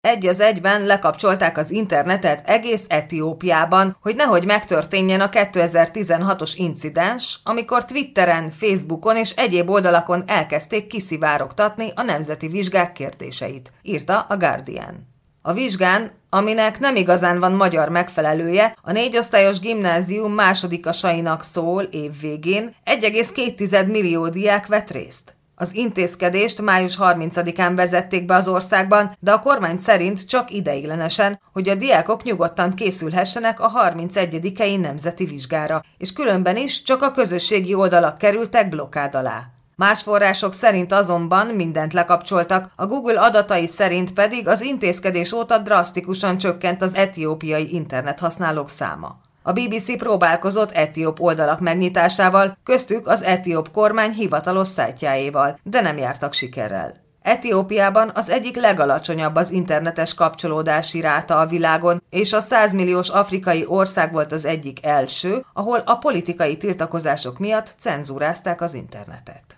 egy az egyben lekapcsolták az internetet egész Etiópiában, hogy nehogy megtörténjen a 2016-os incidens, amikor Twitteren, Facebookon és egyéb oldalakon elkezdték kiszivárogtatni a nemzeti vizsgák kérdéseit, írta a Guardian. A vizsgán, aminek nem igazán van magyar megfelelője, a 4 osztályos gimnázium másodikasainak szól év végén, 1,2 millió diák vett részt. Az intézkedést május 30-án vezették be az országban, de a kormány szerint csak ideiglenesen, hogy a diákok nyugodtan készülhessenek a 31-i nemzeti vizsgára, és különben is csak a közösségi oldalak kerültek blokkád alá. Más források szerint azonban mindent lekapcsoltak, a Google adatai szerint pedig az intézkedés óta drasztikusan csökkent az etiópiai internethasználók száma. A BBC próbálkozott etióp oldalak megnyitásával, köztük az etióp kormány hivatalos szájtjáéval, de nem jártak sikerrel. Etiópiában az egyik legalacsonyabb az internetes kapcsolódási ráta a világon, és a 100 milliós afrikai ország volt az egyik első, ahol a politikai tiltakozások miatt cenzúrázták az internetet.